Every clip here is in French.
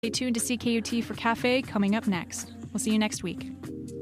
Stay tuned to CKUT for Cafe coming up next. We'll see you next week.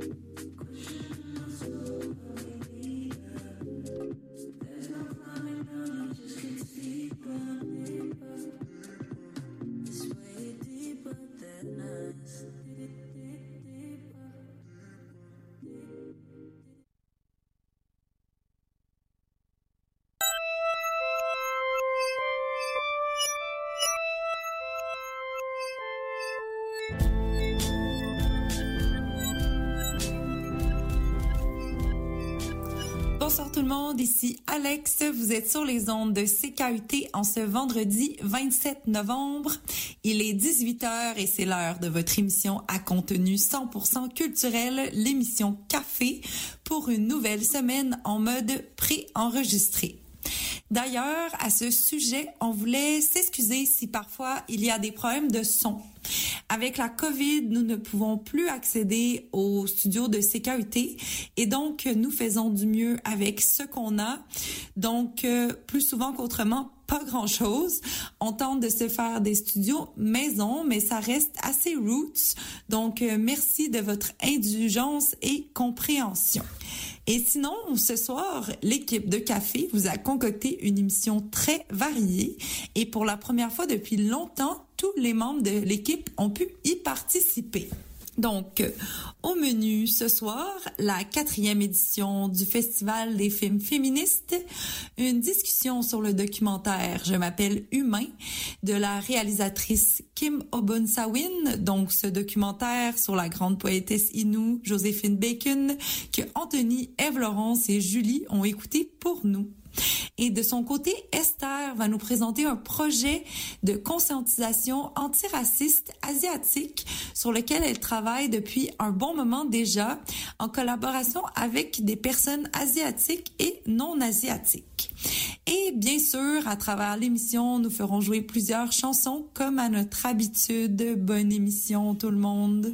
Bonsoir tout le monde, ici Alex, vous êtes sur les ondes de CKUT en ce vendredi 27 novembre. Il est 18h et c'est l'heure de votre émission à contenu 100% culturel, l'émission Café, pour une nouvelle semaine en mode pré-enregistré. D'ailleurs, à ce sujet, on voulait s'excuser si parfois il y a des problèmes de son. Avec la COVID, nous ne pouvons plus accéder au studio de CKUT et donc nous faisons du mieux avec ce qu'on a. Donc, plus souvent qu'autrement, pas grand-chose. On tente de se faire des studios maison, mais ça reste assez roots. Donc, merci de votre indulgence et compréhension. Et sinon, ce soir, l'équipe de Café vous a concocté une émission très variée et pour la première fois depuis longtemps, tous les membres de l'équipe ont pu y participer. Donc, au menu ce soir, la 4e édition du Festival des films féministes, une discussion sur le documentaire « Je m'appelle Humain » de la réalisatrice Kim Obun-Sawin, donc ce documentaire sur la grande poétesse Innu, Joséphine Bacon, que Anthony, Ève-Laurence et Julie ont écouté pour nous. Et de son côté, Esther va nous présenter un projet de conscientisation antiraciste asiatique sur lequel elle travaille depuis un bon moment déjà en collaboration avec des personnes asiatiques et non asiatiques. Et bien sûr, à travers l'émission, nous ferons jouer plusieurs chansons comme à notre habitude. Bonne émission tout le monde!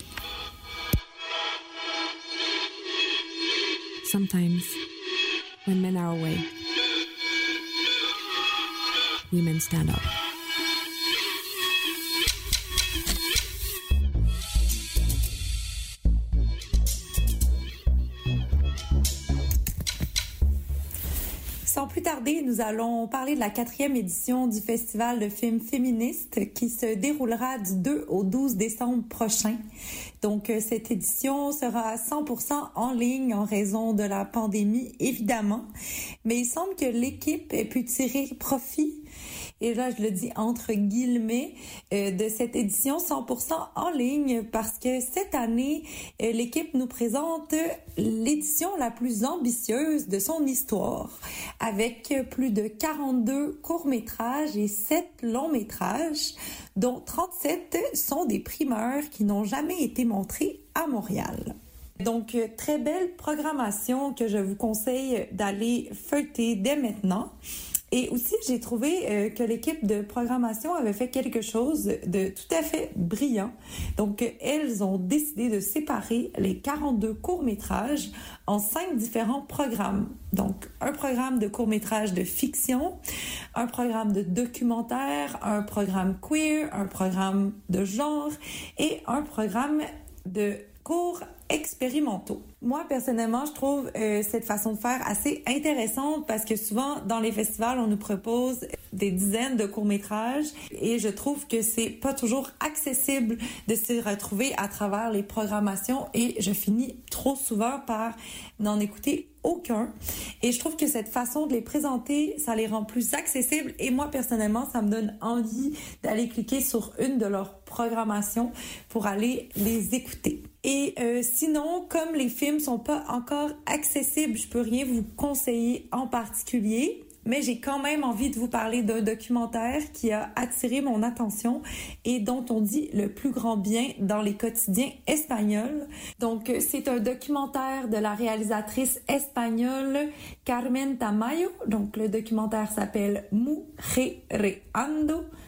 Sometimes, when men are away, women stand up. Sans plus tarder, nous allons parler de la 4e édition du Festival de films féministes qui se déroulera du 2 au 12 décembre prochain. Donc, cette édition sera à 100% en ligne en raison de la pandémie, évidemment. Mais il semble que l'équipe ait pu tirer profit, et là je le dis entre guillemets, de cette édition 100% en ligne parce que cette année, l'équipe nous présente l'édition la plus ambitieuse de son histoire avec plus de 42 courts-métrages et 7 longs-métrages, dont 37 sont des primeurs qui n'ont jamais été montrés à Montréal. Donc, très belle programmation que je vous conseille d'aller feuilleter dès maintenant. Et aussi, j'ai trouvé que l'équipe de programmation avait fait quelque chose de tout à fait brillant. Donc, elles ont décidé de séparer les 42 courts-métrages en 5 différents programmes. Donc, un programme de court-métrage de fiction, un programme de documentaire, un programme queer, un programme de genre et un programme de cours expérimentaux. Moi, personnellement, je trouve cette façon de faire assez intéressante parce que souvent, dans les festivals, on nous propose des dizaines de courts-métrages et je trouve que c'est pas toujours accessible de se retrouver à travers les programmations et je finis trop souvent par n'en écouter aucun. Et je trouve que cette façon de les présenter, ça les rend plus accessibles et moi, personnellement, ça me donne envie d'aller cliquer sur une de leurs programmations pour aller les écouter. Et sinon, comme les films sont pas encore accessibles, je peux rien vous conseiller en particulier. Mais j'ai quand même envie de vous parler d'un documentaire qui a attiré mon attention et dont on dit le plus grand bien dans les quotidiens espagnols. Donc, c'est un documentaire de la réalisatrice espagnole Carmen Tamayo. Donc, le documentaire s'appelle Mujereando.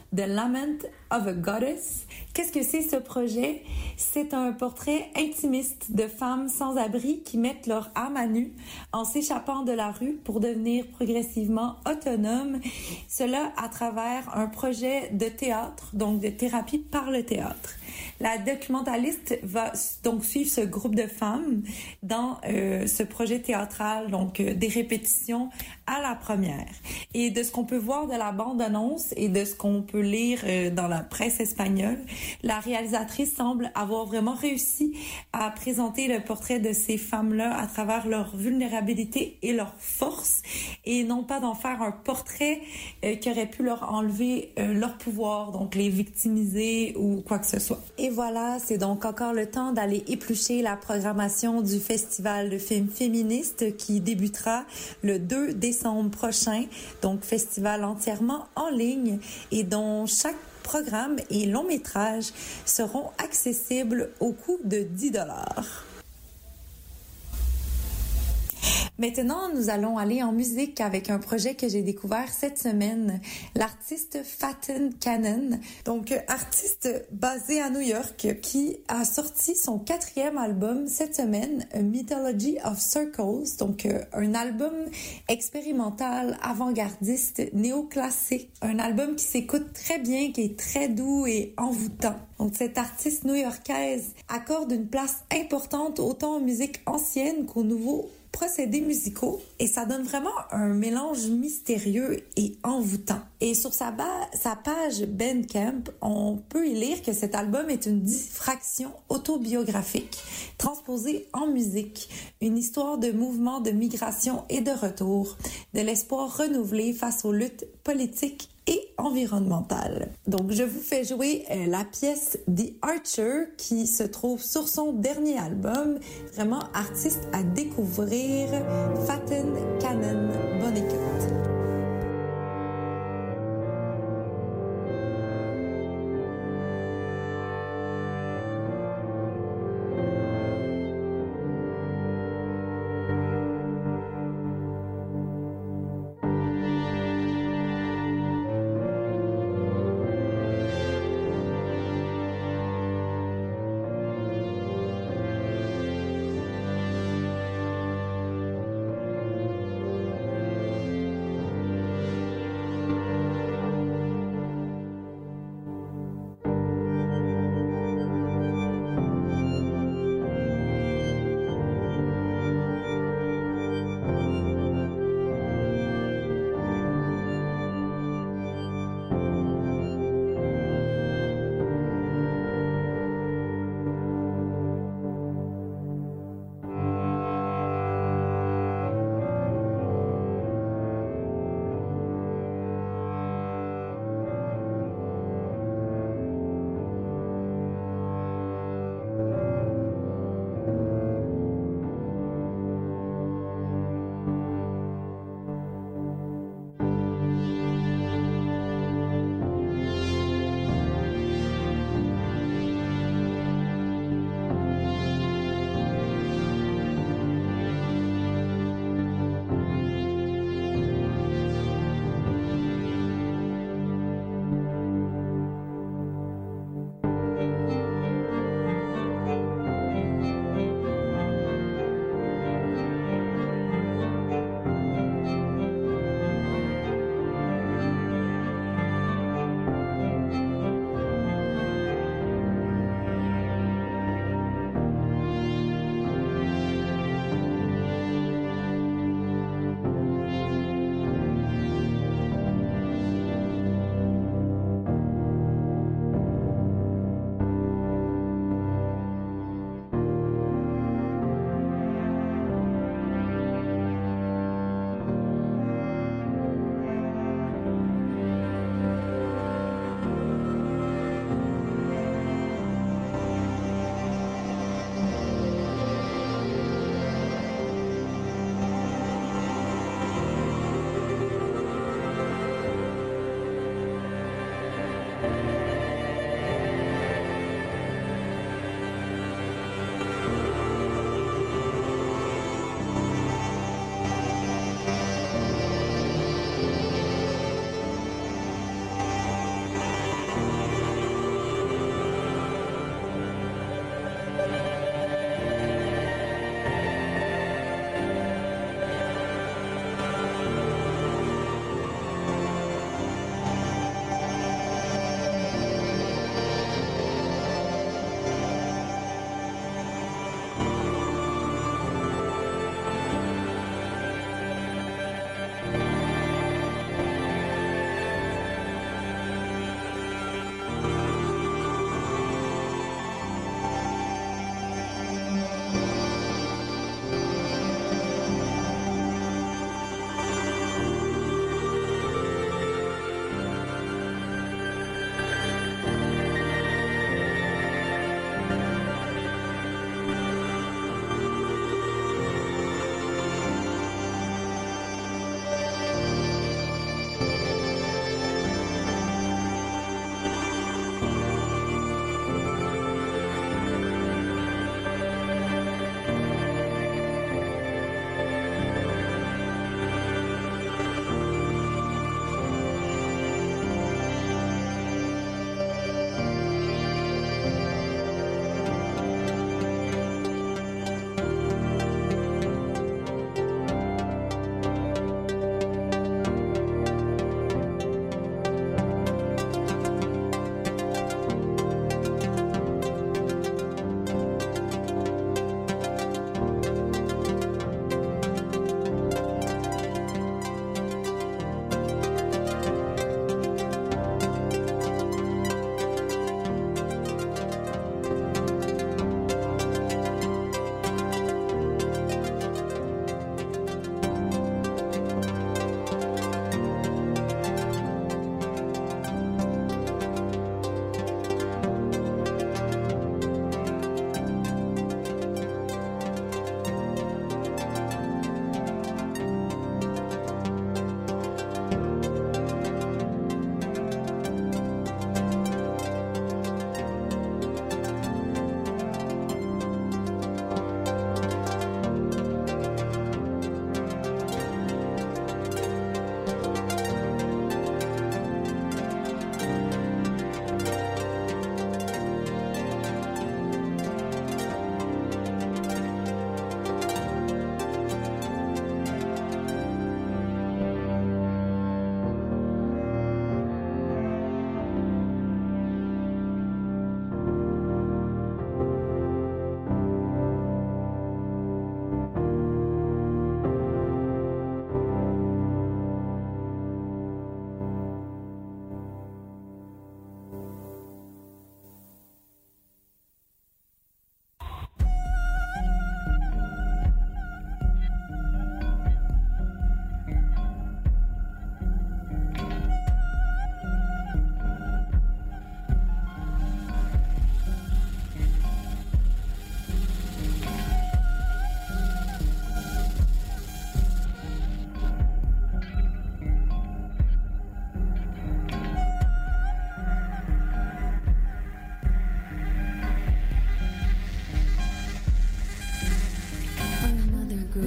The Lament of a Goddess. Qu'est-ce que c'est ce projet? C'est un portrait intimiste de femmes sans abri qui mettent leur âme à nu en s'échappant de la rue pour devenir progressivement autonomes. Cela à travers un projet de théâtre, donc de thérapie par le théâtre. La documentaliste va donc suivre ce groupe de femmes dans ce projet théâtral, donc des répétitions à la première. Et de ce qu'on peut voir de la bande-annonce et de ce qu'on peut lire dans la presse espagnole, la réalisatrice semble avoir vraiment réussi à présenter le portrait de ces femmes-là à travers leur vulnérabilité et leur force, et non pas d'en faire un portrait qui aurait pu leur enlever leur pouvoir, donc les victimiser ou quoi que ce soit. Et voilà, c'est donc encore le temps d'aller éplucher la programmation du Festival de films féministes qui débutera le 2 décembre prochain, donc festival entièrement en ligne et dont chaque programme et long métrage seront accessibles au coût de 10 $. Maintenant, nous allons aller en musique avec un projet que j'ai découvert cette semaine, l'artiste Faten Cannon, donc artiste basé à New York qui a sorti son 4e album cette semaine, A Mythology of Circles, donc un album expérimental avant-gardiste néoclassique, un album qui s'écoute très bien, qui est très doux et envoûtant. Donc cette artiste new-yorkaise accorde une place importante autant aux musiques anciennes qu'aux nouveaux procédés musicaux et ça donne vraiment un mélange mystérieux et envoûtant. Et sur sa page Bandcamp, on peut y lire que cet album est une diffraction autobiographique transposée en musique, une histoire de mouvement de migration et de retour, de l'espoir renouvelé face aux luttes politiques et environnementale. Donc, je vous fais jouer la pièce The Archer qui se trouve sur son dernier album. Vraiment artiste à découvrir, Faten Cannon. Bonne écoute.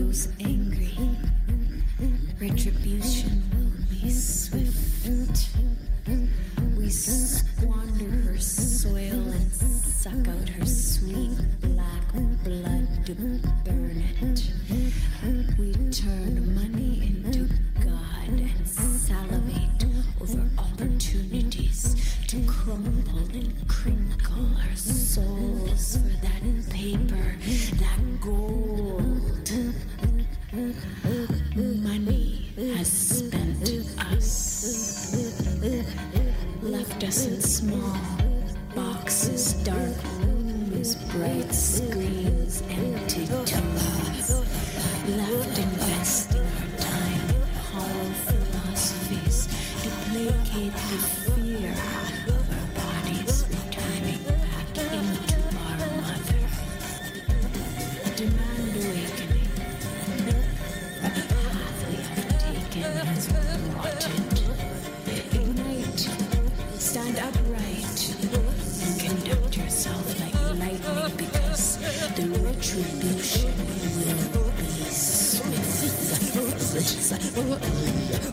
grows angry, retribution will be swift. We squander her soil and suck out her sweet black blood to burn it. We turn money into God and salivate over opportunities to crumble and crinkle our souls for that paper, that gold. Money has spent us, left us in small boxes, dark rooms, bright screens, empty tombs, left investing our time in hollow philosophies to placate the fear of our bodies returning back into our mother. Demand awakening. The path we have taken has brought it. Ignite. Stand upright and conduct yourself like lightning, because the retribution will be swift.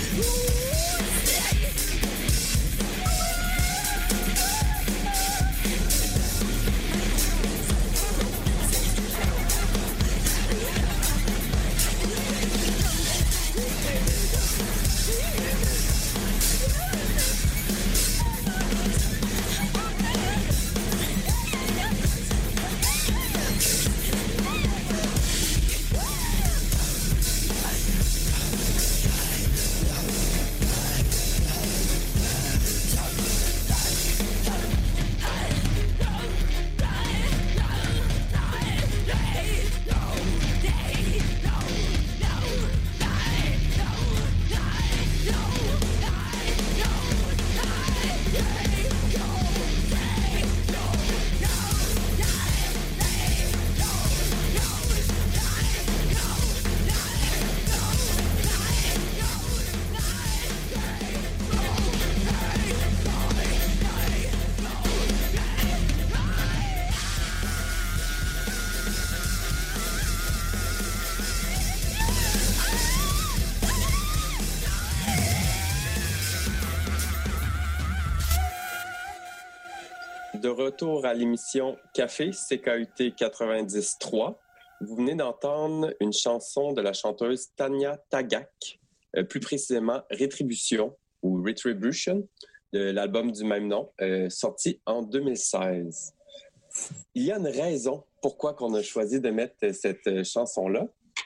De retour à l'émission Café CKUT 90.3. Vous venez d'entendre une chanson de la chanteuse Tanya Tagaq, plus précisément Rétribution ou Retribution, de l'album du même nom, sorti en 2016. Il y a une raison pourquoi on a choisi de mettre cette chanson-là.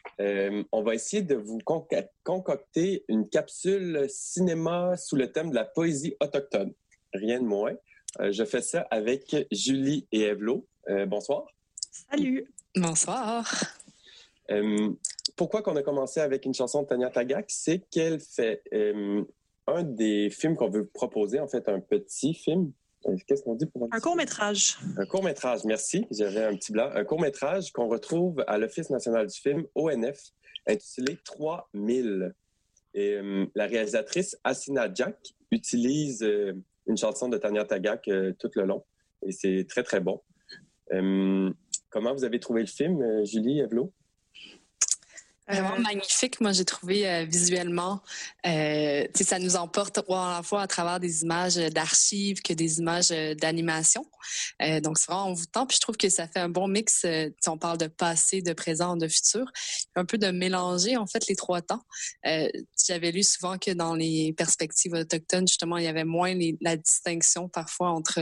On va essayer de vous concocter une capsule cinéma sous le thème de la poésie autochtone. Rien de moins. Je fais ça avec Julie et Evlo. Bonsoir. Salut. Bonsoir. Pourquoi qu'on a commencé avec une chanson de Tanya Tagaq? C'est qu'elle fait un des films qu'on veut vous proposer, en fait, un petit film. Qu'est-ce qu'on dit pour un court-métrage? Un court-métrage, merci. J'avais un petit blanc. Un court-métrage qu'on retrouve à l'Office national du film, ONF, intitulé 3000. Et la réalisatrice Asina Jack utilise une chanson de Tanya Tagaq tout le long. Et c'est très, très bon. Comment vous avez trouvé le film, Julie, Evlo? Vraiment magnifique. Moi, j'ai trouvé visuellement, ça nous emporte à la fois à travers des images d'archives que des images d'animation. Donc, c'est vraiment envoûtant. Puis, je trouve que ça fait un bon mix. On parle de passé, de présent, de futur. Un peu de mélanger, en fait, les trois temps. J'avais lu souvent que dans les perspectives autochtones, justement, il y avait moins la distinction parfois entre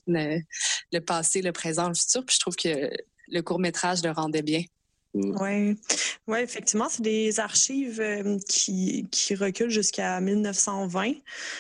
le passé, le présent, le futur. Puis, je trouve que le court-métrage le rendait bien. Oui, effectivement, c'est des archives qui reculent jusqu'à 1920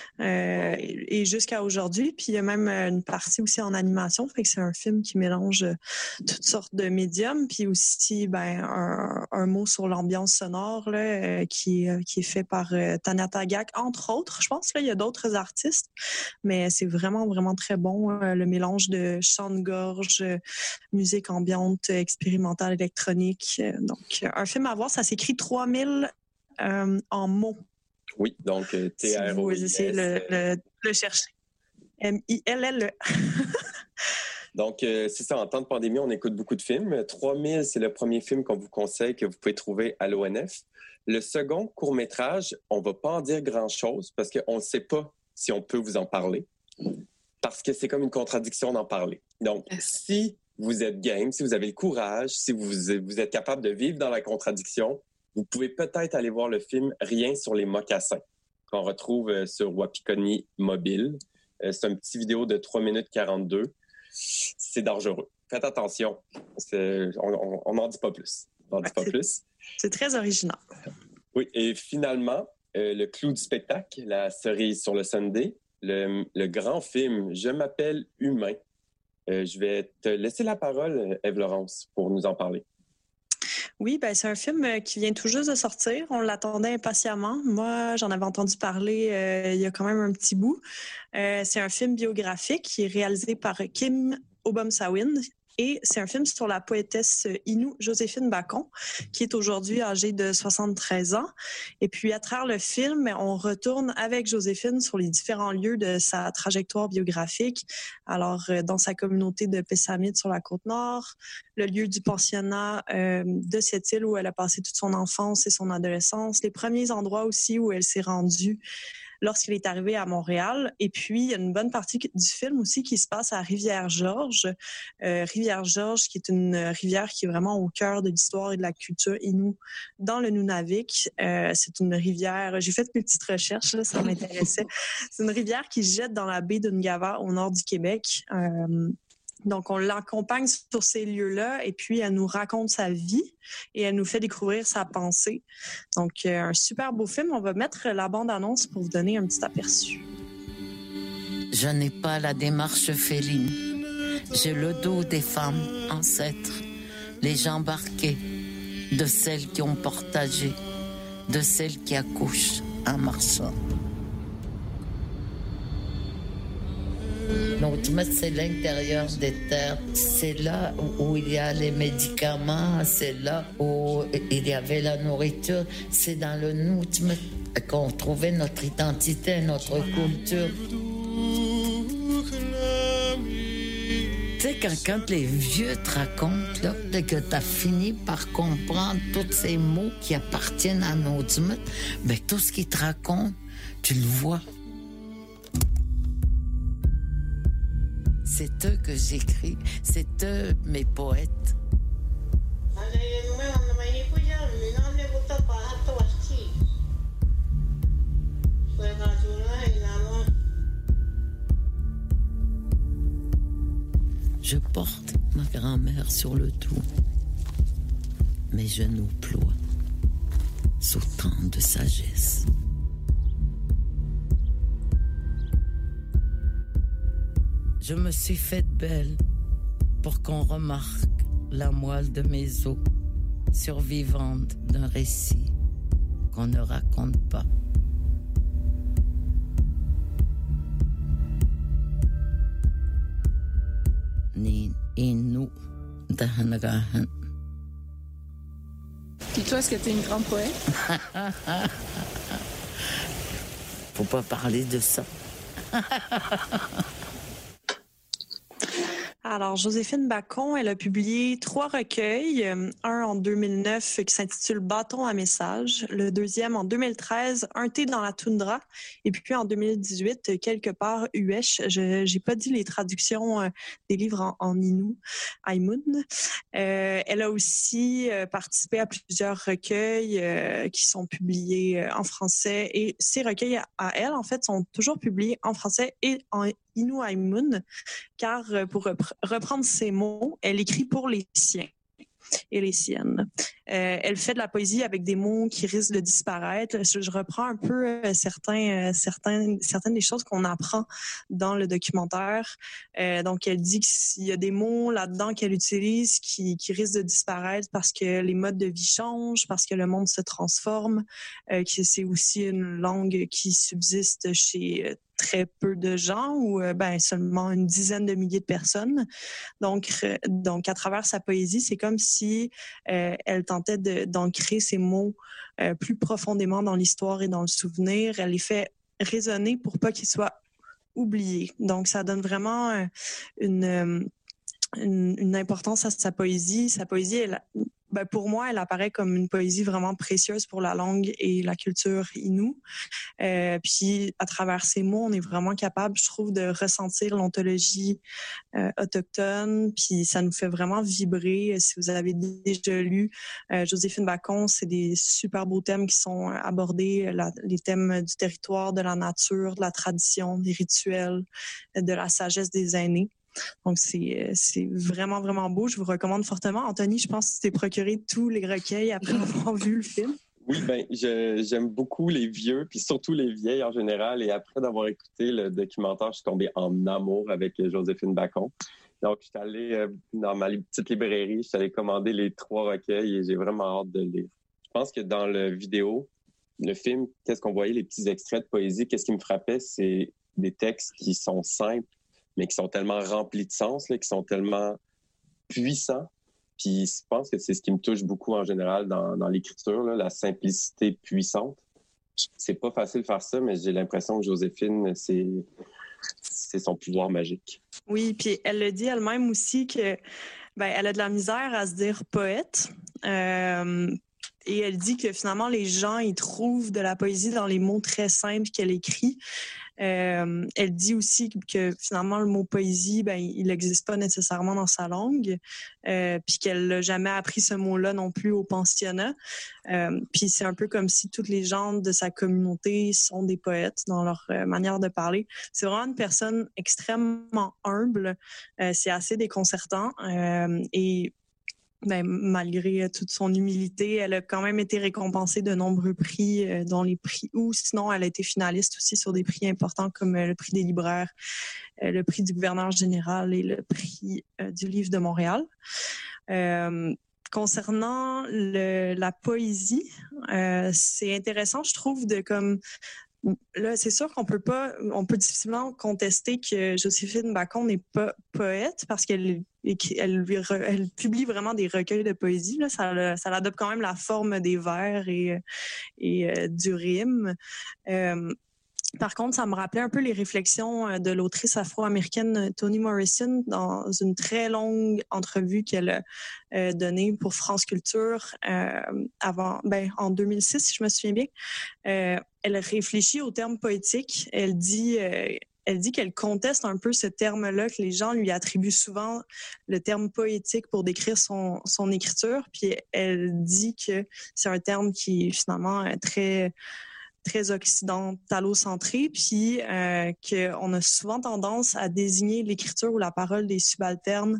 et jusqu'à aujourd'hui. Puis il y a même une partie aussi en animation, fait que c'est un film qui mélange toutes sortes de médiums. Puis aussi, un mot sur l'ambiance sonore là, qui est fait par Tanya Tagaq, entre autres. Je pense là il y a d'autres artistes, mais c'est vraiment vraiment très bon le mélange de chant de gorge, musique ambiante, expérimentale, électronique. Donc, un film à voir, ça s'écrit 3000 en mots. Oui, donc T-R-O-I-S. Si vous essayez de le chercher. M-I-L-L-E. Donc, c'est ça, en temps de pandémie, on écoute beaucoup de films. 3000, c'est le premier film qu'on vous conseille que vous pouvez trouver à l'ONF. Le second court-métrage, on ne va pas en dire grand-chose parce qu'on ne sait pas si on peut vous en parler. Parce que c'est comme une contradiction d'en parler. Donc, si vous êtes game, si vous avez le courage, si vous êtes capable de vivre dans la contradiction, vous pouvez peut-être aller voir le film Rien sur les mocassins, qu'on retrouve sur Wapikoni Mobile. C'est une petite vidéo de 3 minutes 42. C'est dangereux. Faites attention. On n'en dit pas plus. C'est très original. Oui, et finalement, le clou du spectacle, la cerise sur le sundae, le grand film « Je m'appelle Humain ». Je vais te laisser la parole, Ève-Laurence, pour nous en parler. Oui, c'est un film qui vient tout juste de sortir. On l'attendait impatiemment. Moi, j'en avais entendu parler il y a quand même un petit bout. C'est un film biographique qui est réalisé par Kim Obomsawin, Et c'est un film sur la poétesse Inou Joséphine Bacon, qui est aujourd'hui âgée de 73 ans. Et puis, à travers le film, on retourne avec Joséphine sur les différents lieux de sa trajectoire biographique. Alors, dans sa communauté de Pessamit sur la Côte-Nord, le lieu du pensionnat de cette île où elle a passé toute son enfance et son adolescence, les premiers endroits aussi où elle s'est rendue lorsqu'il est arrivé à Montréal. Et puis, il y a une bonne partie du film aussi qui se passe à Rivière-Georges. Rivière-Georges, qui est une rivière qui est vraiment au cœur de l'histoire et de la culture Innu dans le Nunavik. C'est une rivière, j'ai fait mes petites recherches, là, ça m'intéressait. C'est une rivière qui jette dans la baie d'Ungava au nord du Québec. Donc, on l'accompagne sur ces lieux-là et puis elle nous raconte sa vie et elle nous fait découvrir sa pensée. Donc, un super beau film. On va mettre la bande-annonce pour vous donner un petit aperçu. Je n'ai pas la démarche féline. J'ai le dos des femmes ancêtres, les jambes arquées, de celles qui ont partagé, de celles qui accouchent en marchant. Donc, c'est l'intérieur des terres. C'est là où il y a les médicaments, c'est là où il y avait la nourriture. C'est dans le Nutme qu'on trouvait notre identité, notre culture. Tu sais, quand les vieux te racontent là, que tu as fini par comprendre tous ces mots qui appartiennent à Nutme, ben, tout ce qu'ils te racontent, tu le vois. C'est eux que j'écris, c'est eux mes poètes. Je porte ma grand-mère sur le dos. Mes genoux ploient sous tant de sagesse. Je me suis faite belle pour qu'on remarque la moelle de mes os, survivante d'un récit qu'on ne raconte pas. Ni Innu Dahanagahan. Puis toi, est-ce que tu es une grande poète? Faut pas parler de ça. Alors, Joséphine Bacon, elle a publié 3 recueils, un en 2009 qui s'intitule « Bâton à message », le deuxième en 2013, « Un thé dans la toundra », et puis en 2018, « Quelque part Uesh ». J'ai pas dit les traductions des livres en Innu, Aimun. Elle a aussi participé à plusieurs recueils qui sont publiés en français, et ces recueils à elle, en fait, sont toujours publiés en français et en Innu Aimun, car pour reprendre ces mots, elle écrit pour les siens et les siennes. Elle fait de la poésie avec des mots qui risquent de disparaître. Je reprends un peu certaines des choses qu'on apprend dans le documentaire. Donc, elle dit qu'il y a des mots là-dedans qu'elle utilise qui risquent de disparaître parce que les modes de vie changent, parce que le monde se transforme, que c'est aussi une langue qui subsiste chez très peu de gens ou seulement une dizaine de milliers de personnes. Donc à travers sa poésie, c'est comme si elle tentait d'ancrer ces mots plus profondément dans l'histoire et dans le souvenir. Elle les fait résonner pour pas qu'ils soient oubliés. Donc ça donne vraiment une importance à sa poésie. Sa poésie, pour moi, elle apparaît comme une poésie vraiment précieuse pour la langue et la culture Innu. Puis, à travers ces mots, on est vraiment capable, je trouve, de ressentir l'ontologie autochtone. Puis, ça nous fait vraiment vibrer. Si vous avez déjà lu Joséphine Bacon, c'est des super beaux thèmes qui sont abordés, les thèmes du territoire, de la nature, de la tradition, des rituels, de la sagesse des aînés. Donc, c'est vraiment, vraiment beau. Je vous recommande fortement. Anthony, je pense que tu t'es procuré tous les recueils après avoir vu le film. Oui, j'aime beaucoup les vieux, puis surtout les vieilles en général. Et après d'avoir écouté le documentaire, je suis tombé en amour avec Joséphine Bacon. Donc, je suis allé dans ma petite librairie, je suis allé commander les 3 recueils et j'ai vraiment hâte de le lire. Je pense que dans le film, qu'est-ce qu'on voyait, les petits extraits de poésie, qu'est-ce qui me frappait, c'est des textes qui sont simples, mais qui sont tellement remplis de sens, là, qui sont tellement puissant. Puis je pense que c'est ce qui me touche beaucoup en général dans l'écriture, là, la simplicité puissante. C'est pas facile de faire ça, mais j'ai l'impression que Joséphine, c'est son pouvoir magique. Oui, puis elle le dit elle-même aussi que elle a de la misère à se dire poète. Et elle dit que finalement, les gens, ils trouvent de la poésie dans les mots très simples qu'elle écrit. Elle dit aussi que finalement, le mot poésie, il n'existe pas nécessairement dans sa langue, puis qu'elle n'a jamais appris ce mot-là non plus au pensionnat. Puis c'est un peu comme si toutes les gens de sa communauté sont des poètes dans leur manière de parler. C'est vraiment une personne extrêmement humble. C'est assez déconcertant. Et malgré toute son humilité, elle a quand même été récompensée de nombreux prix, dont les prix ou sinon elle a été finaliste aussi sur des prix importants comme le prix des libraires, le prix du gouverneur général et le prix du livre de Montréal. Concernant la poésie, c'est intéressant, je trouve, de comme là, c'est sûr on peut difficilement contester que Joséphine Bacon n'est pas poète parce qu'elle publie vraiment des recueils de poésie. Là, ça adopte quand même la forme des vers et du rime. Par contre, ça me rappelait un peu les réflexions de l'autrice afro-américaine Toni Morrison dans une très longue entrevue qu'elle a donnée pour France Culture en 2006, si je me souviens bien. Elle réfléchit au terme poétique. Elle dit qu'elle conteste un peu ce terme-là, que les gens lui attribuent souvent le terme poétique pour décrire son écriture. Puis elle dit que c'est un terme qui est finalement très très occidentalo-centré, puis qu'on a souvent tendance à désigner l'écriture ou la parole des subalternes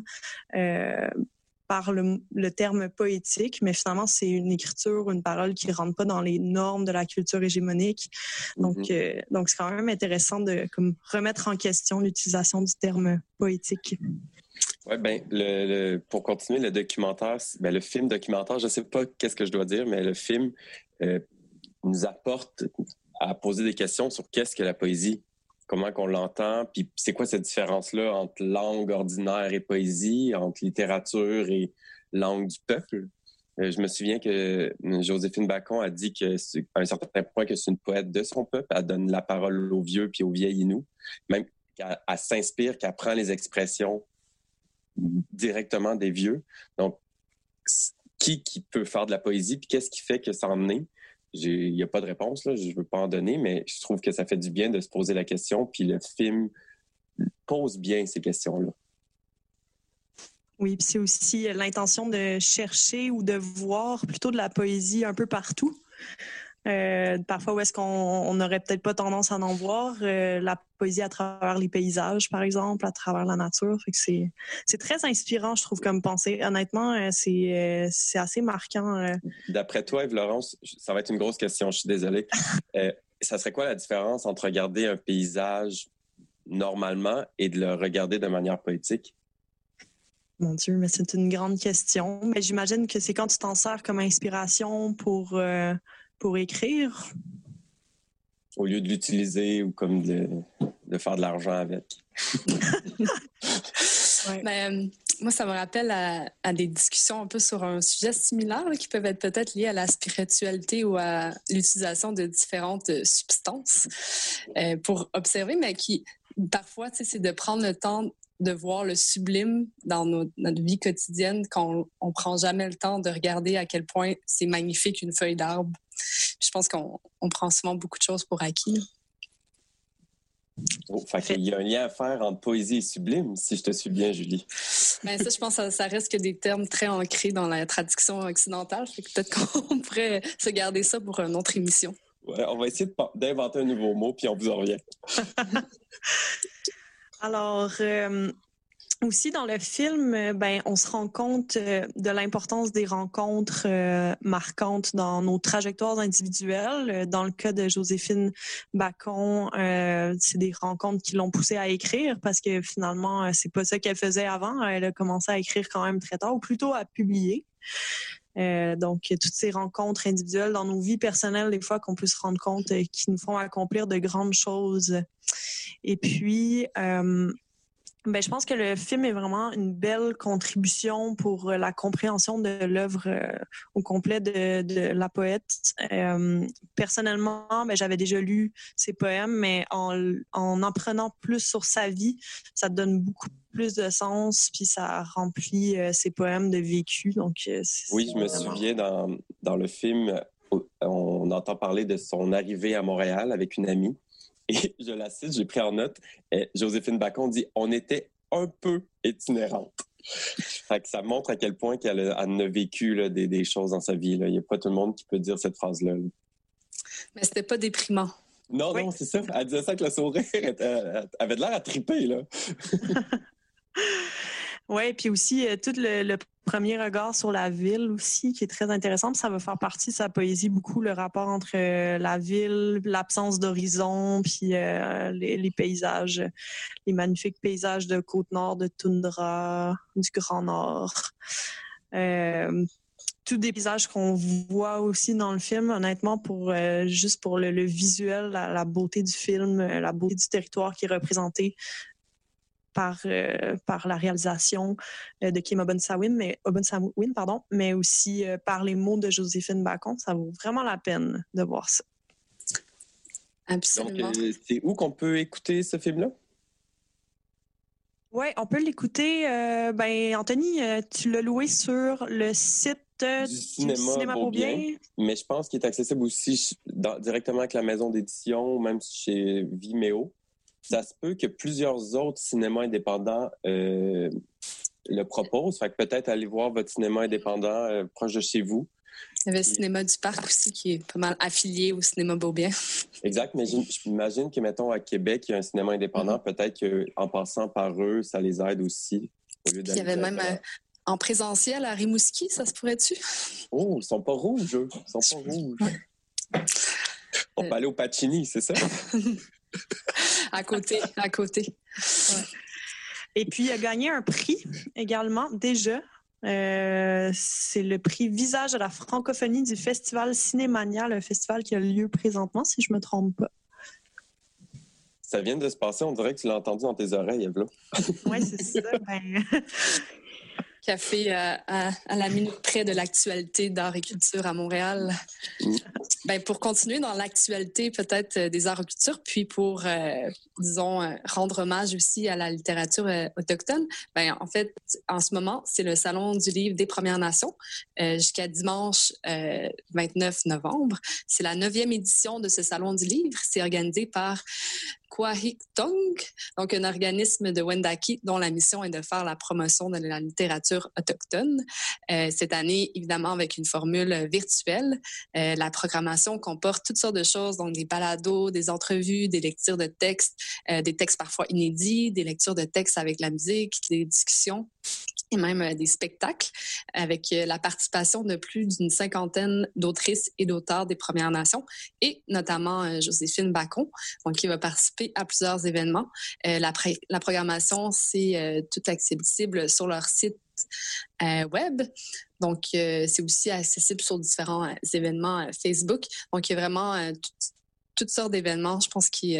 par le terme poétique, mais finalement, c'est une écriture ou une parole qui ne rentre pas dans les normes de la culture hégémonique. Donc, c'est quand même intéressant de remettre en question l'utilisation du terme poétique. Oui, pour continuer le documentaire, le film documentaire, je ne sais pas qu'est-ce que je dois dire, mais le film nous apporte à poser des questions sur qu'est-ce que la poésie, comment qu'on l'entend, puis c'est quoi cette différence-là entre langue ordinaire et poésie, entre littérature et langue du peuple. Je me souviens que Joséphine Bacon a dit qu'à un certain point que c'est une poète de son peuple, elle donne la parole aux vieux puis aux vieilles Inuits, même qu'elle s'inspire, qu'elle prend les expressions directement des vieux. Donc, qui peut faire de la poésie, puis qu'est-ce qui fait que ça en est? Il n'y a pas de réponse, là, je ne veux pas en donner, mais je trouve que ça fait du bien de se poser la question, puis le film pose bien ces questions-là. Oui, puis c'est aussi l'intention de chercher ou de voir plutôt de la poésie un peu partout. Parfois où est-ce qu'on n'aurait peut-être pas tendance à en voir, la poésie à travers les paysages, par exemple, à travers la nature. Fait que c'est très inspirant, je trouve, comme pensée. Honnêtement, c'est assez marquant. D'après toi, Yves-Laurence, ça va être une grosse question, je suis désolé. Ça serait quoi la différence entre regarder un paysage normalement et de le regarder de manière poétique? Mon Dieu, mais c'est une grande question. Mais j'imagine que c'est quand tu t'en sers comme inspiration pour écrire. Au lieu de l'utiliser ou comme de faire de l'argent avec. Ouais. Moi, ça me rappelle à des discussions un peu sur un sujet similaire là, qui peuvent être peut-être liés à la spiritualité ou à l'utilisation de différentes substances pour observer, mais qui, parfois, c'est de prendre le temps de voir le sublime dans notre vie quotidienne qu'on ne prend jamais le temps de regarder à quel point c'est magnifique une feuille d'arbre. Je pense qu'on prend souvent beaucoup de choses pour acquis. Fait qu'il y a un lien à faire entre poésie et sublime, si je te suis bien, Julie. Ça, je pense que ça reste que des termes très ancrés dans la tradition occidentale. Fait que peut-être qu'on pourrait se garder ça pour une autre émission. Ouais, on va essayer d'inventer un nouveau mot, puis on vous en revient. Alors, aussi dans le film, on se rend compte de l'importance des rencontres marquantes dans nos trajectoires individuelles. Dans le cas de Joséphine Bacon, c'est des rencontres qui l'ont poussée à écrire parce que finalement, c'est pas ça qu'elle faisait avant. Elle a commencé à écrire quand même très tard, ou plutôt à publier. Donc, toutes ces rencontres individuelles dans nos vies personnelles, des fois qu'on peut se rendre compte qui nous font accomplir de grandes choses. Et puis, Ben, je pense que le film est vraiment une belle contribution pour la compréhension de l'œuvre au complet de la poète. Personnellement, ben, j'avais déjà lu ses poèmes, mais en prenant plus sur sa vie, ça donne beaucoup plus de sens, puis ça remplit ses poèmes de vécu. Donc, oui, je me souviens dans le film, on entend parler de son arrivée à Montréal avec une amie. Et je la cite, j'ai pris en note, Joséphine Bacon dit « On était un peu itinérante ». Fait que ça montre à quel point qu'elle a vécu là, des choses dans sa vie. Là. Il n'y a pas tout le monde qui peut dire cette phrase-là. Là. Mais c'était pas déprimant. Non, non, c'est ça. Elle disait ça avec le sourire. Elle avait de l'air à triper, là. Oui, puis aussi tout le premier regard sur la ville aussi, qui est très intéressant. Ça va faire partie de sa poésie beaucoup, le rapport entre la ville, l'absence d'horizon, puis les paysages, les magnifiques paysages de Côte-Nord, de toundra, du Grand Nord. Tous des paysages qu'on voit aussi dans le film, honnêtement, juste pour le visuel, la beauté du film, la beauté du territoire qui est représenté par la réalisation de Kim Obensawin, mais aussi par les mots de Joséphine Bacon. Ça vaut vraiment la peine de voir ça. Absolument. Donc, c'est où qu'on peut écouter ce film-là? Oui, on peut l'écouter. Anthony, tu l'as loué sur le site du Cinéma Beaubien. Mais je pense qu'il est accessible aussi directement avec la maison d'édition, même chez Vimeo. Ça se peut que plusieurs autres cinémas indépendants le proposent. Fait que peut-être aller voir votre cinéma indépendant proche de chez vous. Il y avait le Cinéma du Parc aussi qui est pas mal affilié au Cinéma Beaubien. Exact, mais j'imagine que, mettons, à Québec, il y a un cinéma indépendant. Peut-être qu'en passant par eux, ça les aide aussi. Il y avait même en présentiel à Rimouski, ça se pourrait-tu? Oh, ils sont pas rouges, eux. Ils sont pas rouges. On peut aller au Pacini, c'est ça? À côté. Ouais. Et puis, il a gagné un prix également, déjà. C'est le prix Visage à la francophonie du Festival Cinémania, le festival qui a lieu présentement, si je ne me trompe pas. Ça vient de se passer, on dirait que tu l'as entendu dans tes oreilles, Eve. Oui, c'est ça. Café à la minute près de l'actualité d'art et culture à Montréal. Pour continuer dans l'actualité peut-être des arts et culture, puis pour, rendre hommage aussi à la littérature autochtone, en fait, en ce moment, c'est le Salon du livre des Premières Nations jusqu'à dimanche 29 novembre. C'est la 9e édition de ce Salon du livre. C'est organisé par Kwahik-Tong, donc un organisme de Wendake dont la mission est de faire la promotion de la littérature autochtone. Cette année, évidemment, avec une formule virtuelle. La programmation comporte toutes sortes de choses, donc des balados, des entrevues, des lectures de textes, des textes parfois inédits, des lectures de textes avec la musique, des discussions et même des spectacles avec la participation de plus d'une 50aine d'autrices et d'auteurs des Premières Nations et notamment Joséphine Bacon, donc qui va participer à plusieurs événements. La programmation, c'est tout accessible sur leur site web. Donc, c'est aussi accessible sur différents événements Facebook. Donc, il y a vraiment toutes sortes d'événements, je pense, qui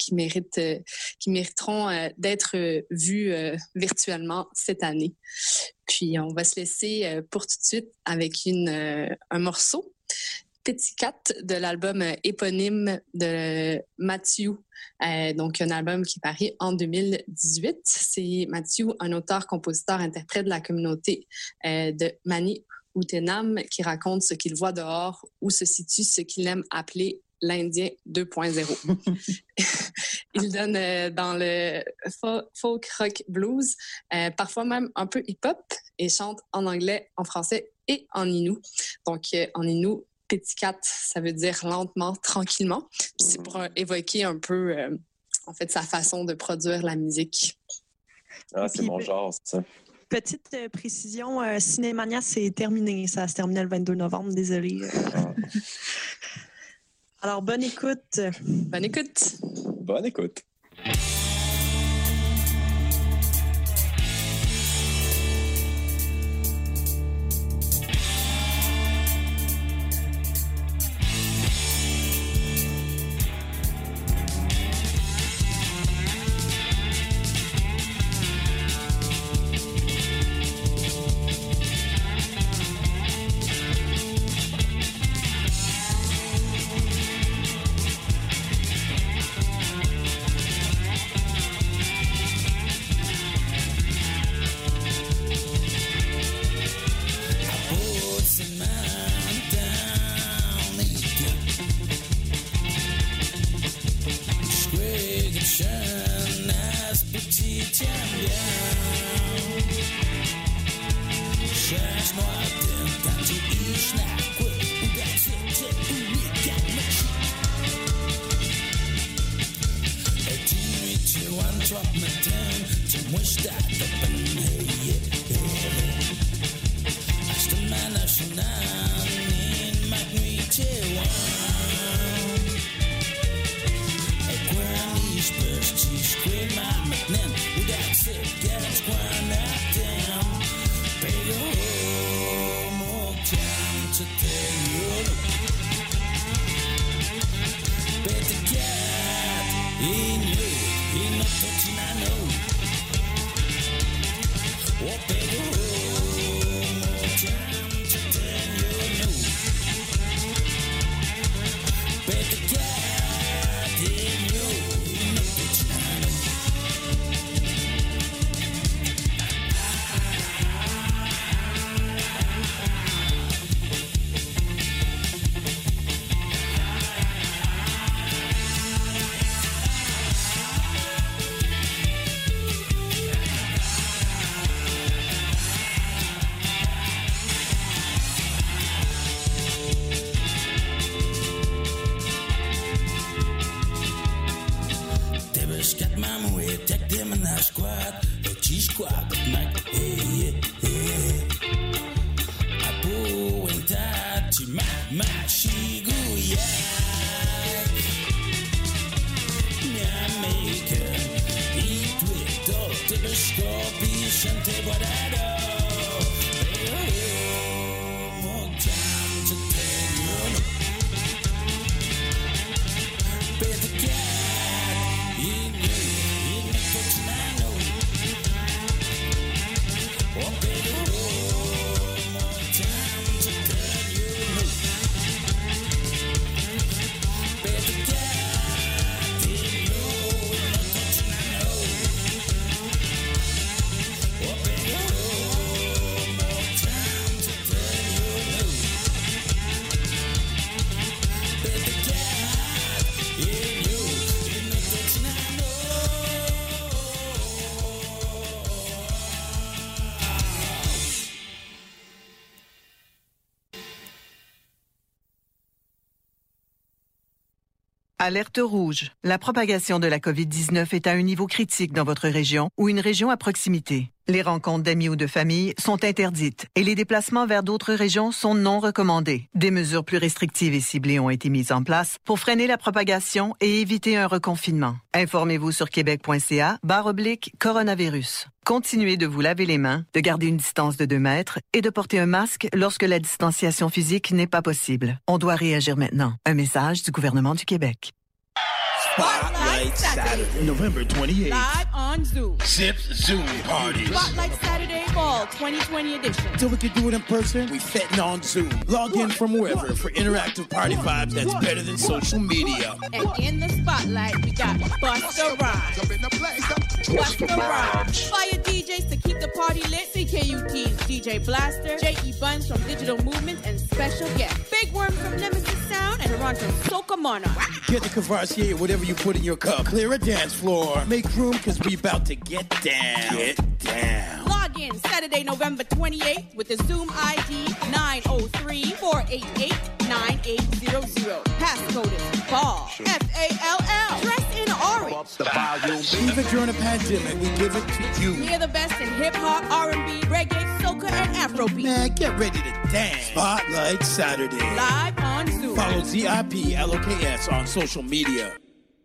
mériteront d'être vus virtuellement cette année. Puis, on va se laisser pour tout de suite avec un morceau, Petit Cat, de l'album éponyme de Mathieu. Donc, un album qui est paru en 2018. C'est Mathieu, un auteur, compositeur, interprète de la communauté de Mani-Outenam, qui raconte ce qu'il voit dehors, où se situe ce qu'il aime appeler l'Indien 2.0. Il donne dans le folk rock blues, parfois même un peu hip-hop, et chante en anglais, en français et en inou. Donc, en inou, Petit Cat, ça veut dire lentement, tranquillement. Puis c'est pour évoquer un peu, en fait, sa façon de produire la musique. Ah, c'est mon genre, ça. Petite précision, Cinémania, c'est terminé. Ça se terminait le 22 novembre, désolé. Alors, bonne écoute. Bonne écoute. Bonne écoute. Reagan schön, das Petit bien. Cherche moi tant tu y schnack, ou that's it, we got much. Tu one drop me down, tu wish that the pen, hey, Hasta man national in magnitude one. A granny's burst, she screamed my McNen, who that's it, get it, squan up down. Big old more time to tell you. Bet the cat in you. In the touching I know. Oh, baby, oh, more time to tell you no. Bet the cat in you. In the touching I know. Got my way, take them in our squad. A G-squad, Mac, hey, hey. I pull and that to my she go, yeah. Nyamaica, eat with dog to the scorpion, take what I do. Oh, more time to tell you. Better get. Alerte rouge. La propagation de la COVID-19 est à un niveau critique dans votre région ou une région à proximité. Les rencontres d'amis ou de famille sont interdites et les déplacements vers d'autres régions sont non recommandés. Des mesures plus restrictives et ciblées ont été mises en place pour freiner la propagation et éviter un reconfinement. Informez-vous sur québec.ca/coronavirus. Continuez de vous laver les mains, de garder une distance de 2 mètres et de porter un masque lorsque la distanciation physique n'est pas possible. On doit réagir maintenant. Un message du gouvernement du Québec. Spotlight Saturday, November 28th. Live on Zoom. Zips Zoom parties. Spotlight Saturday Fall 2020 edition. Till we can do it in person, we fitting on Zoom. Log in from wherever for interactive party vibes that's better than social media. And in the spotlight, we got Busta Rhymes. Busta Rhymes. Fire DJs to keep the party lit. CKUT's DJ Blaster, J.E. Buns from Digital Movement, and special guest Big Worm from Nemesis Sound and Toronto's Soca Monarch. Get the Cavassier, whatever you put in your cup. Clear a dance floor. Make room, cause we about to get down. Get down. Log in Saturday, November 28th with the Zoom ID 903-488-9800. Passcode is FALL. F-A-L-L. Dress in orange. Even during a pandemic, we give it to you. Hear the best in hip-hop, R&B, reggae, soca, and Afrobeat. Man, get ready to dance. Spotlight Saturday. Live on Zoom. Follow ZIPLOKS on social media.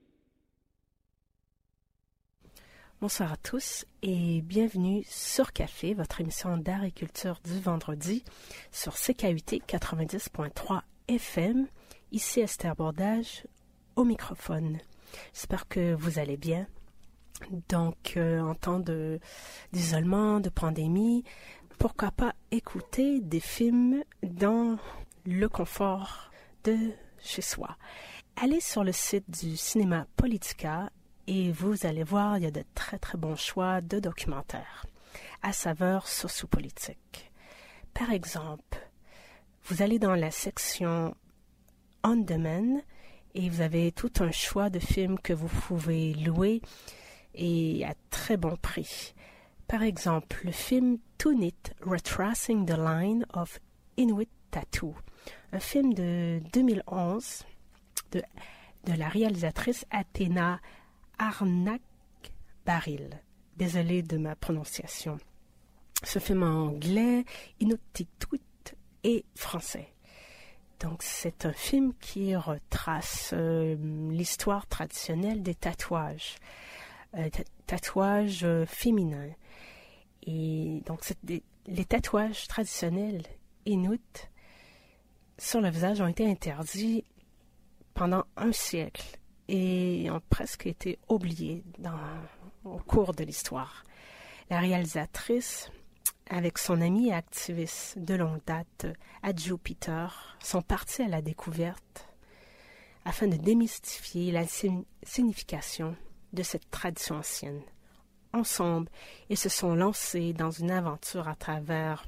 Bonsoir à tous et bienvenue sur Café, votre émission d'art et culture du vendredi sur CKUT 90.3 FM. Ici Esther Bordage au microphone. J'espère que vous allez bien. Donc, en temps d'isolement, de pandémie, pourquoi pas écouter des films dans le confort de chez soi. Allez sur le site du cinéma Politica et vous allez voir, il y a de très très bons choix de documentaires à saveur sociopolitique. Par exemple, vous allez dans la section On Demand Et vous avez tout un choix de films que vous pouvez louer et à très bon prix. Par exemple, le film Tunit, Retracing the Line of Inuit Tattoo, un film de 2011 de la réalisatrice Athéna Arnak-Baril. Désolée de ma prononciation. Ce film en anglais, inuktitut et français. Donc, c'est un film qui retrace l'histoire traditionnelle des tatouages. Tatouages féminins. Et donc, les tatouages traditionnels inuits sur le visage ont été interdits pendant un siècle et ont presque été oubliés au cours de l'histoire. La réalisatrice, avec son ami et activiste de longue date, Adju Peter, sont partis à la découverte afin de démystifier la signification de cette tradition ancienne. Ensemble, ils se sont lancés dans une aventure à travers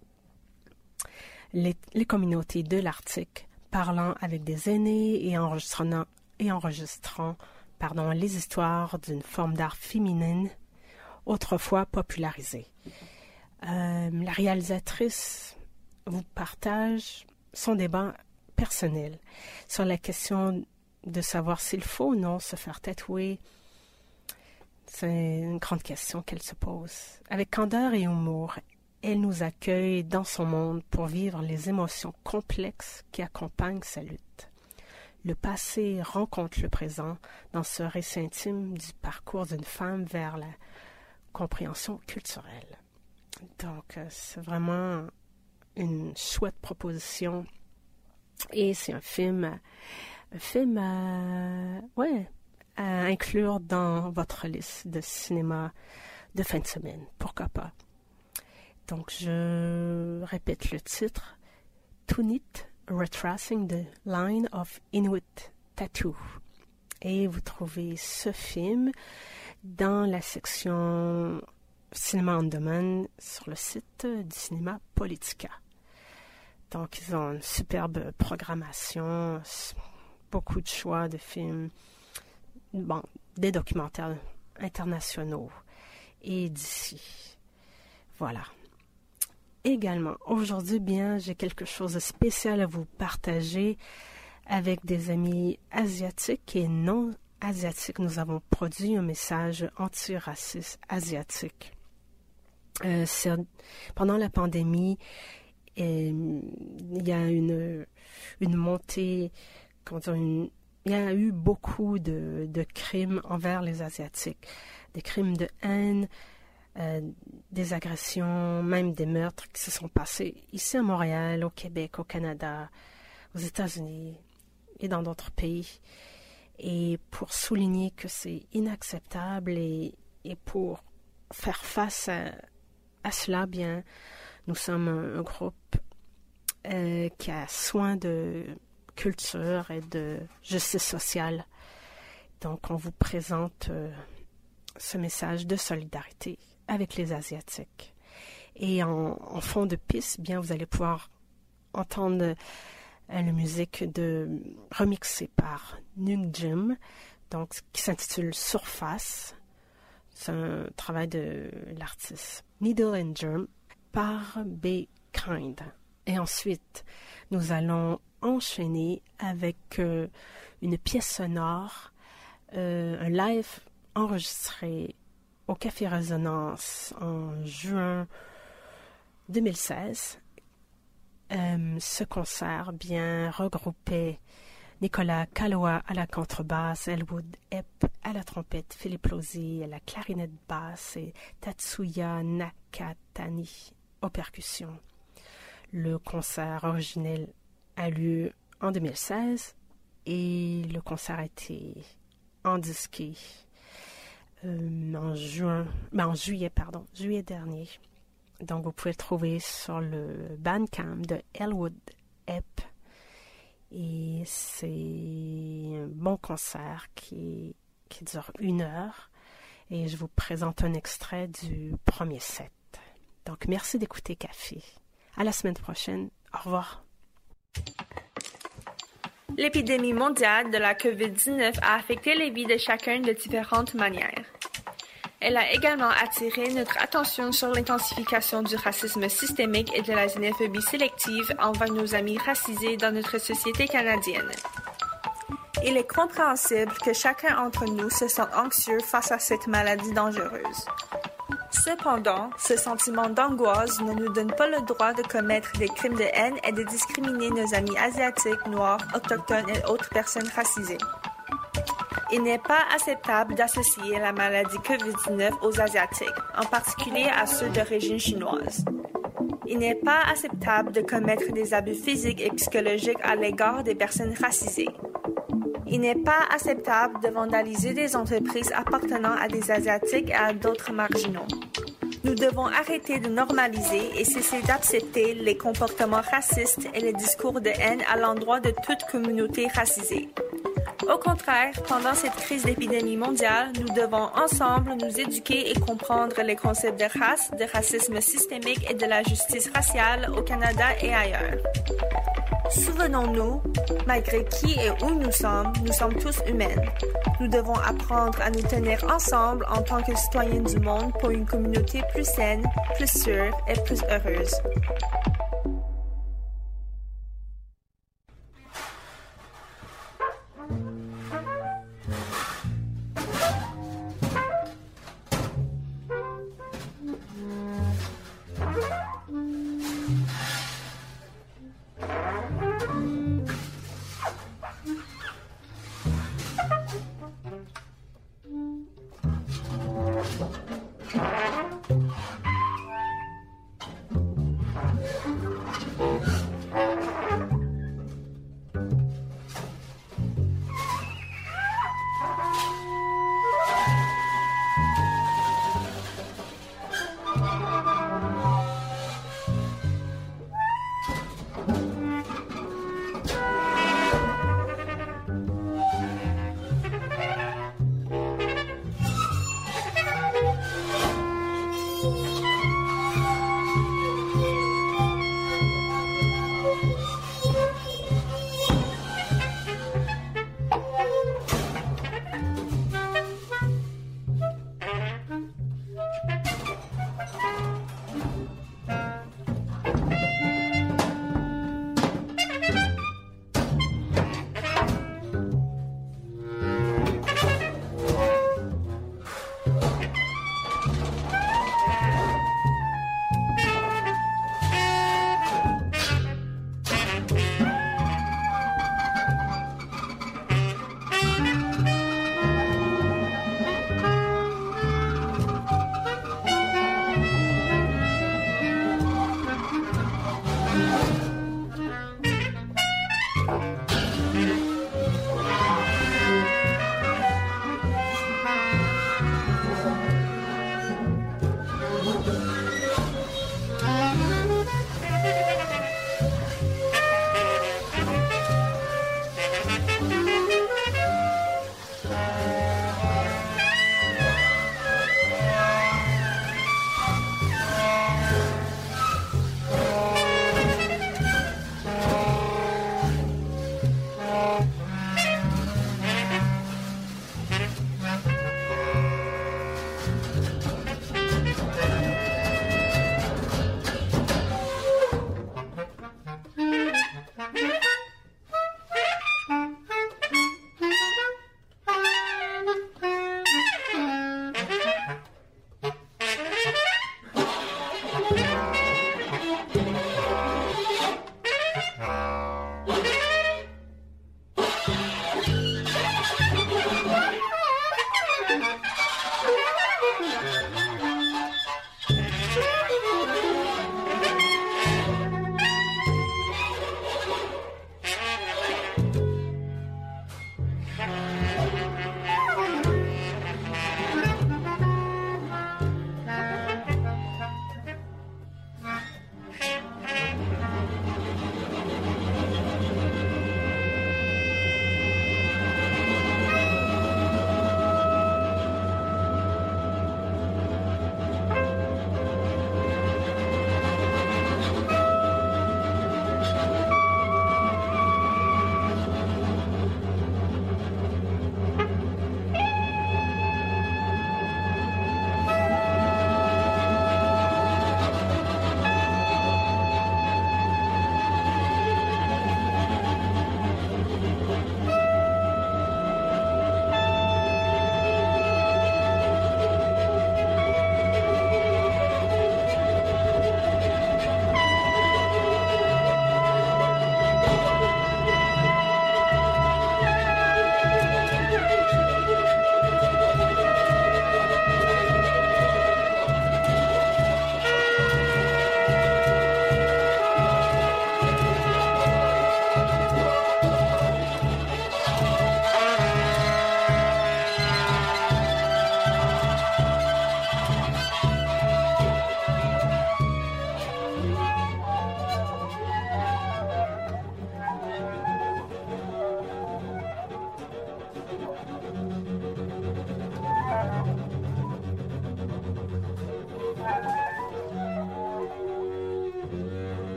les communautés de l'Arctique, parlant avec des aînés et enregistrant les histoires d'une forme d'art féminine autrefois popularisée. La réalisatrice vous partage son débat personnel sur la question de savoir s'il faut ou non se faire tatouer. C'est une grande question qu'elle se pose. Avec candeur et humour, elle nous accueille dans son monde pour vivre les émotions complexes qui accompagnent sa lutte. Le passé rencontre le présent dans ce récit intime du parcours d'une femme vers la compréhension culturelle. Donc, c'est vraiment une chouette proposition. Et c'est un film à inclure dans votre liste de cinéma de fin de semaine. Pourquoi pas? Donc, je répète le titre. Tunit, Retracing the Line of Inuit Tattoo. Et vous trouvez ce film dans la section Cinéma on Demand sur le site du cinéma Politica. Donc, ils ont une superbe programmation, beaucoup de choix de films, des documentaires internationaux et d'ici. Voilà. Également, aujourd'hui, j'ai quelque chose de spécial à vous partager avec des amis asiatiques et non asiatiques. Nous avons produit un message antiraciste asiatique. Pendant la pandémie, il y a une montée, il y a eu beaucoup de crimes envers les Asiatiques, des crimes de haine, des agressions, même des meurtres qui se sont passés ici à Montréal, au Québec, au Canada, aux États-Unis et dans d'autres pays. Et pour souligner que c'est inacceptable et pour faire face à cela, nous sommes un groupe qui a soin de culture et de justice sociale. Donc, on vous présente ce message de solidarité avec les Asiatiques. Et en fond de piste, vous allez pouvoir entendre la musique remixée par Nung Jim, donc qui s'intitule Surface. C'est un travail de l'artiste Needle and Germ par B. Kind. Et ensuite, nous allons enchaîner avec une pièce sonore, un live enregistré au Café Résonance en juin 2016. Ce concert regroupait Nicolas Kaloa à la contrebasse, Elwood Epp à la trompette, Philippe Lozzi à la clarinette basse et Tatsuya Nakatani aux percussions. Le concert originel a lieu en 2016 et le concert a été endisqué en juillet dernier. Donc, vous pouvez le trouver sur le Bandcamp de Elwood Epp. Et c'est un bon concert qui dure 1 heure. Et je vous présente un extrait du premier set. Donc, merci d'écouter Café. À la semaine prochaine. Au revoir. L'épidémie mondiale de la COVID-19 a affecté les vies de chacun de différentes manières. Elle a également attiré notre attention sur l'intensification du racisme systémique et de la xénophobie sélective envers nos amis racisés dans notre société canadienne. Il est compréhensible que chacun d'entre nous se sente anxieux face à cette maladie dangereuse. Cependant, ce sentiment d'angoisse ne nous donne pas le droit de commettre des crimes de haine et de discriminer nos amis asiatiques, noirs, autochtones et autres personnes racisées. Il n'est pas acceptable d'associer la maladie COVID-19 aux Asiatiques, en particulier à ceux d'origine chinoise. Il n'est pas acceptable de commettre des abus physiques et psychologiques à l'égard des personnes racisées. Il n'est pas acceptable de vandaliser des entreprises appartenant à des Asiatiques et à d'autres marginaux. Nous devons arrêter de normaliser et cesser d'accepter les comportements racistes et les discours de haine à l'endroit de toute communauté racisée. Au contraire, pendant cette crise d'épidémie mondiale, nous devons ensemble nous éduquer et comprendre les concepts de race, de racisme systémique et de la justice raciale au Canada et ailleurs. Souvenons-nous, malgré qui et où nous sommes tous humaines. Nous devons apprendre à nous tenir ensemble en tant que citoyens du monde pour une communauté plus saine, plus sûre et plus heureuse.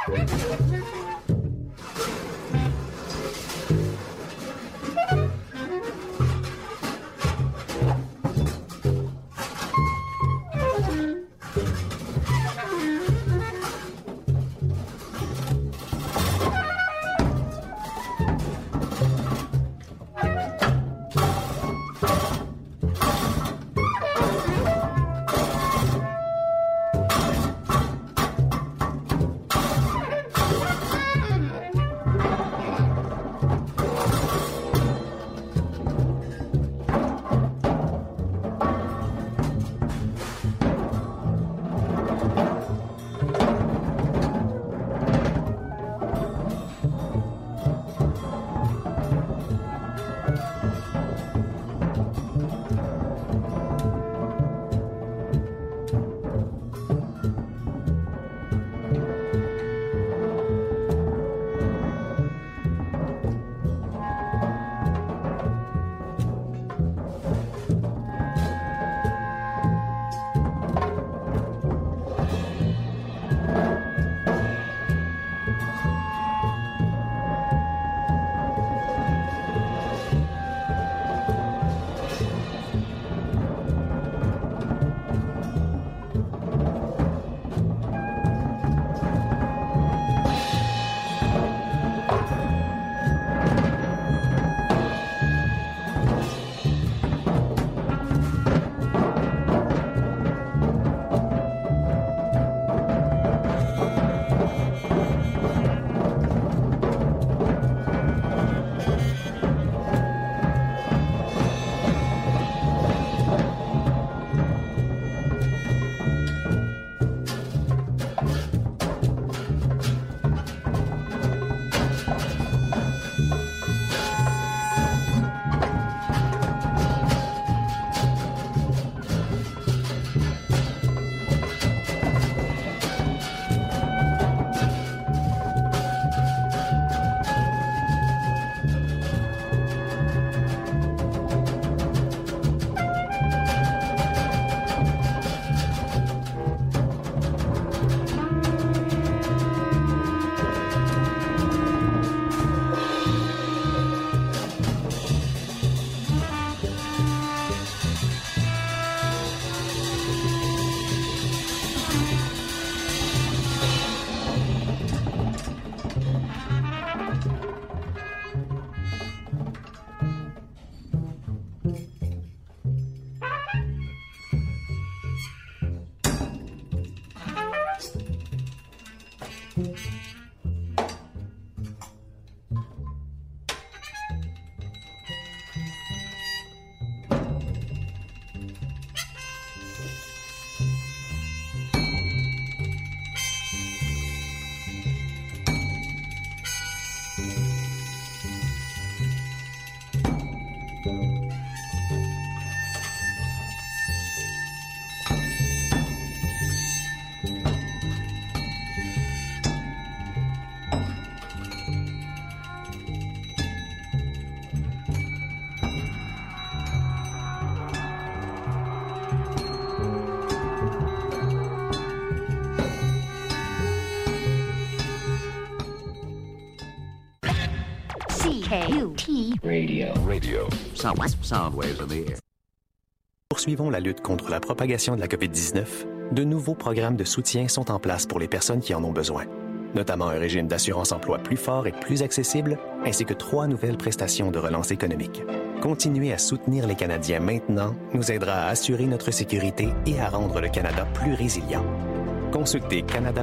CKUT Radio. Sound waves in the air. Poursuivons la lutte contre la propagation de la COVID-19. De nouveaux programmes de soutien sont en place pour les personnes qui en ont besoin, notamment un régime d'assurance emploi plus fort et plus accessible, ainsi que 3 nouvelles prestations de relance économique. Continuer à soutenir les Canadiens maintenant nous aidera à assurer notre sécurité et à rendre le Canada plus résilient. Consultez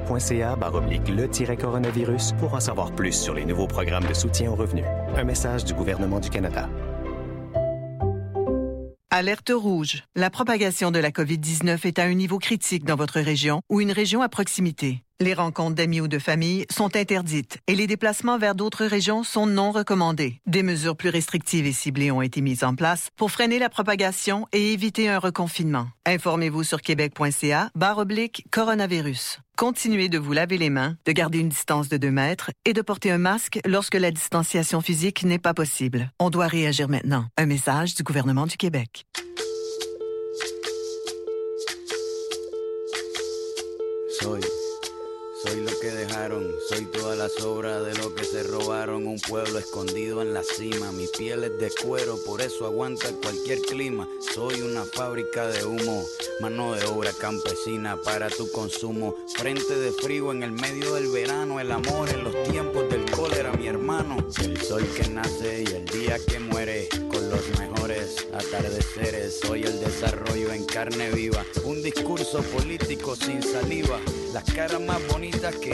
canada.ca/le-coronavirus pour en savoir plus sur les nouveaux programmes de soutien aux revenus. Un message du gouvernement du Canada. Alerte rouge. La propagation de la COVID-19 est à un niveau critique dans votre région ou une région à proximité. Les rencontres d'amis ou de famille sont interdites et les déplacements vers d'autres régions sont non recommandés. Des mesures plus restrictives et ciblées ont été mises en place pour freiner la propagation et éviter un reconfinement. Informez-vous sur québec.ca/coronavirus. Continuez de vous laver les mains, de garder une distance de 2 mètres et de porter un masque lorsque la distanciation physique n'est pas possible. On doit réagir maintenant. Un message du gouvernement du Québec. Soy lo que dejaron, soy toda la sobra de lo que se robaron. Un pueblo escondido en la cima, mi piel es de cuero, por eso aguanta cualquier clima. Soy una fábrica de humo, mano de obra campesina para tu consumo. Frente de frío en el medio del verano, el amor en los tiempos del cólera, mi hermano. El sol que nace y el día que muere, con los mejores atardeceres. Soy el desarrollo en carne viva, un discurso político sin saliva. Las caras más bonitas que